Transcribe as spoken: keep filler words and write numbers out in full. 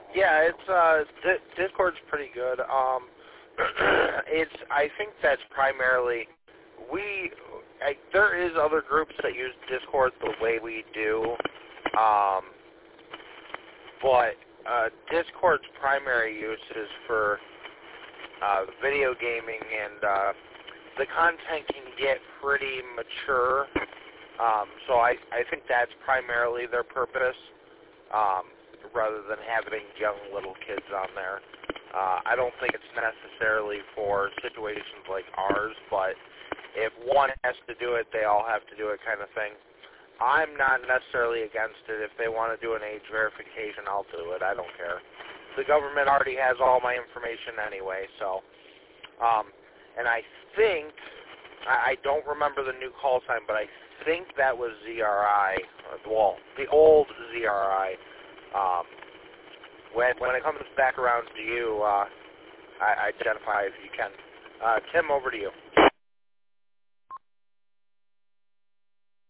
Yeah, it's uh, D- Discord's pretty good. Um, it's I think that's primarily we. I, there is other groups that use Discord the way we do, um, but uh, Discord's primary use is for uh, video gaming, and uh, the content can get pretty mature. Um, so I I think that's primarily their purpose. Um, rather than having young little kids on there. Uh, I don't think it's necessarily for situations like ours, but if one has to do it, they all have to do it kind of thing. I'm not necessarily against it. If they want to do an age verification, I'll do it. I don't care. The government already has all my information anyway, so. Um, and I think, I, I don't remember the new call sign, but I think that was Z R I, well, the old Z R I. Um, when when it comes back around to you, uh, I, identify if you can. Uh, Tim, over to you.